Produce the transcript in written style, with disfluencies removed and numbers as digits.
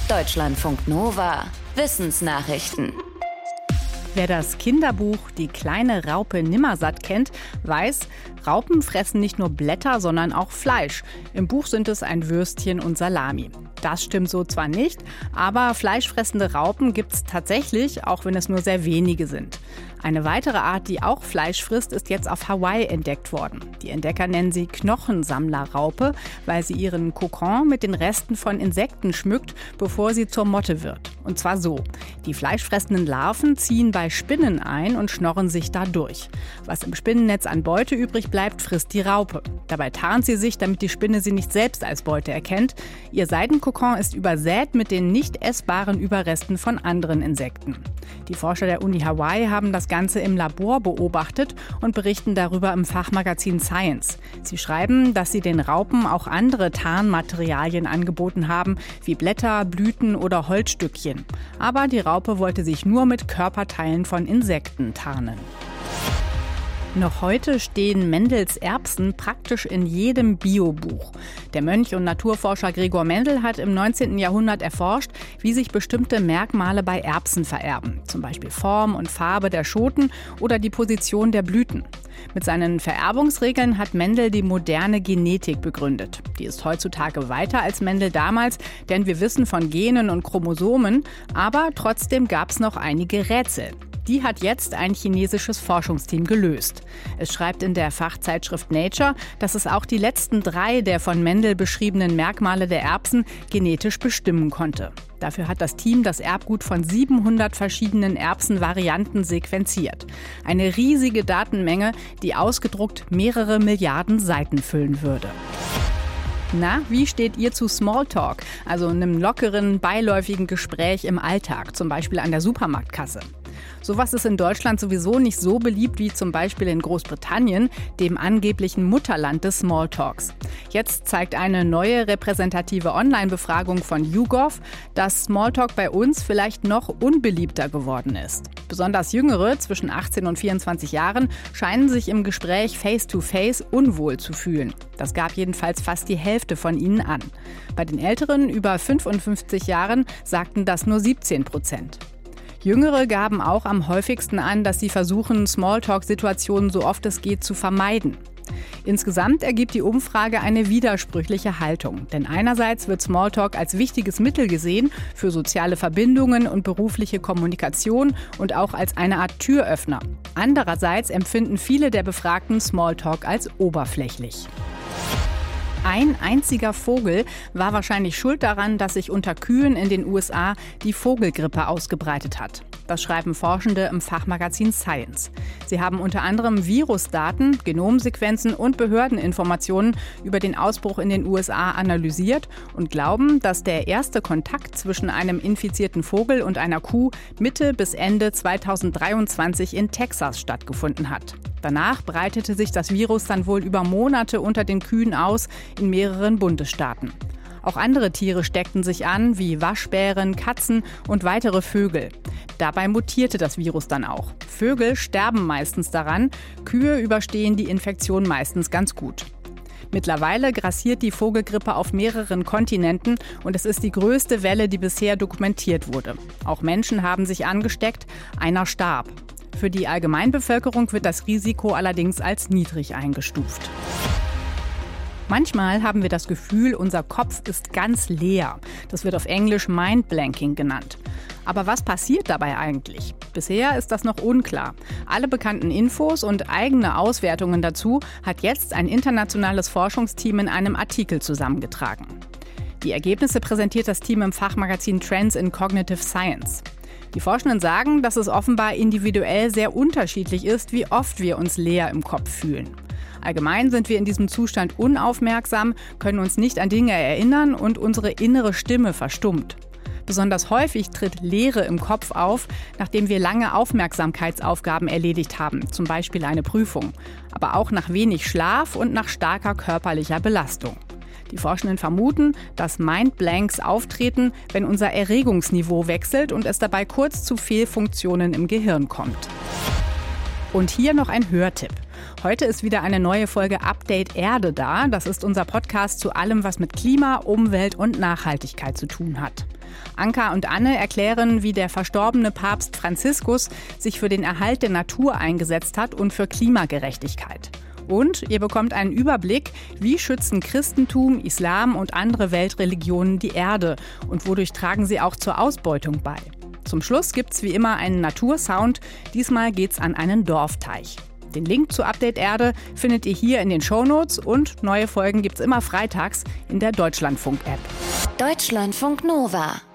Deutschlandfunk Nova. Wissensnachrichten. Wer das Kinderbuch Die kleine Raupe Nimmersatt kennt, weiß, Raupen fressen nicht nur Blätter, sondern auch Fleisch. Im Buch sind es ein Würstchen und Salami. Das stimmt so zwar nicht, aber fleischfressende Raupen gibt es tatsächlich, auch wenn es nur sehr wenige sind. Eine weitere Art, die auch Fleisch frisst, ist jetzt auf Hawaii entdeckt worden. Die Entdecker nennen sie Knochensammlerraupe, weil sie ihren Kokon mit den Resten von Insekten schmückt, bevor sie zur Motte wird. Und zwar so: Die fleischfressenden Larven ziehen bei Spinnen ein und schnorren sich da durch. Was im Spinnennetz an Beute übrig bleibt, frisst die Raupe. Dabei tarnt sie sich, damit die Spinne sie nicht selbst als Beute erkennt. Ihr Seidenkokon ist übersät mit den nicht essbaren Überresten von anderen Insekten. Die Forscher der Uni Hawaii haben das Ganze im Labor beobachtet und berichten darüber im Fachmagazin Science. Sie schreiben, dass sie den Raupen auch andere Tarnmaterialien angeboten haben, wie Blätter, Blüten oder Holzstückchen. Aber die Raupe wollte sich nur mit Körperteilen von Insekten tarnen. Noch heute stehen Mendels Erbsen praktisch in jedem Biobuch. Der Mönch und Naturforscher Gregor Mendel hat im 19. Jahrhundert erforscht, wie sich bestimmte Merkmale bei Erbsen vererben. Zum Beispiel Form und Farbe der Schoten oder die Position der Blüten. Mit seinen Vererbungsregeln hat Mendel die moderne Genetik begründet. Die ist heutzutage weiter als Mendel damals, denn wir wissen von Genen und Chromosomen, aber trotzdem gab es noch einige Rätsel. Die hat jetzt ein chinesisches Forschungsteam gelöst. Es schreibt in der Fachzeitschrift Nature, dass es auch die letzten 3 der von Mendel beschriebenen Merkmale der Erbsen genetisch bestimmen konnte. Dafür hat das Team das Erbgut von 700 verschiedenen Erbsenvarianten sequenziert. Eine riesige Datenmenge, die ausgedruckt mehrere Milliarden Seiten füllen würde. Na, wie steht ihr zu Smalltalk, also einem lockeren, beiläufigen Gespräch im Alltag, zum Beispiel an der Supermarktkasse? Sowas ist in Deutschland sowieso nicht so beliebt wie zum Beispiel in Großbritannien, dem angeblichen Mutterland des Smalltalks. Jetzt zeigt eine neue repräsentative Online-Befragung von YouGov, dass Smalltalk bei uns vielleicht noch unbeliebter geworden ist. Besonders Jüngere, zwischen 18 und 24 Jahren, scheinen sich im Gespräch face-to-face unwohl zu fühlen. Das gab jedenfalls fast die Hälfte von ihnen an. Bei den Älteren über 55 Jahren sagten das nur 17%. Jüngere gaben auch am häufigsten an, dass sie versuchen, Smalltalk-Situationen so oft es geht zu vermeiden. Insgesamt ergibt die Umfrage eine widersprüchliche Haltung. Denn einerseits wird Smalltalk als wichtiges Mittel gesehen für soziale Verbindungen und berufliche Kommunikation und auch als eine Art Türöffner. Andererseits empfinden viele der Befragten Smalltalk als oberflächlich. Ein einziger Vogel war wahrscheinlich schuld daran, dass sich unter Kühen in den USA die Vogelgrippe ausgebreitet hat. Das schreiben Forschende im Fachmagazin Science. Sie haben unter anderem Virusdaten, Genomsequenzen und Behördeninformationen über den Ausbruch in den USA analysiert und glauben, dass der erste Kontakt zwischen einem infizierten Vogel und einer Kuh Mitte bis Ende 2023 in Texas stattgefunden hat. Danach breitete sich das Virus dann wohl über Monate unter den Kühen aus in mehreren Bundesstaaten. Auch andere Tiere steckten sich an, wie Waschbären, Katzen und weitere Vögel. Dabei mutierte das Virus dann auch. Vögel sterben meistens daran, Kühe überstehen die Infektion meistens ganz gut. Mittlerweile grassiert die Vogelgrippe auf mehreren Kontinenten und es ist die größte Welle, die bisher dokumentiert wurde. Auch Menschen haben sich angesteckt, einer starb. Für die Allgemeinbevölkerung wird das Risiko allerdings als niedrig eingestuft. Manchmal haben wir das Gefühl, unser Kopf ist ganz leer. Das wird auf Englisch Mindblanking genannt. Aber was passiert dabei eigentlich? Bisher ist das noch unklar. Alle bekannten Infos und eigene Auswertungen dazu hat jetzt ein internationales Forschungsteam in einem Artikel zusammengetragen. Die Ergebnisse präsentiert das Team im Fachmagazin Trends in Cognitive Science. Die Forschenden sagen, dass es offenbar individuell sehr unterschiedlich ist, wie oft wir uns leer im Kopf fühlen. Allgemein sind wir in diesem Zustand unaufmerksam, können uns nicht an Dinge erinnern und unsere innere Stimme verstummt. Besonders häufig tritt Leere im Kopf auf, nachdem wir lange Aufmerksamkeitsaufgaben erledigt haben, zum Beispiel eine Prüfung, aber auch nach wenig Schlaf und nach starker körperlicher Belastung. Die Forschenden vermuten, dass Mindblanks auftreten, wenn unser Erregungsniveau wechselt und es dabei kurz zu Fehlfunktionen im Gehirn kommt. Und hier noch ein Hörtipp. Heute ist wieder eine neue Folge Update Erde da. Das ist unser Podcast zu allem, was mit Klima, Umwelt und Nachhaltigkeit zu tun hat. Anka und Anne erklären, wie der verstorbene Papst Franziskus sich für den Erhalt der Natur eingesetzt hat und für Klimagerechtigkeit. Und ihr bekommt einen Überblick, wie schützen Christentum, Islam und andere Weltreligionen die Erde und wodurch tragen sie auch zur Ausbeutung bei. Zum Schluss gibt's wie immer einen Natursound. Diesmal geht's an einen Dorfteich. Den Link zu Update Erde findet ihr hier in den Shownotes und neue Folgen gibt's immer freitags in der Deutschlandfunk-App. Deutschlandfunk Nova.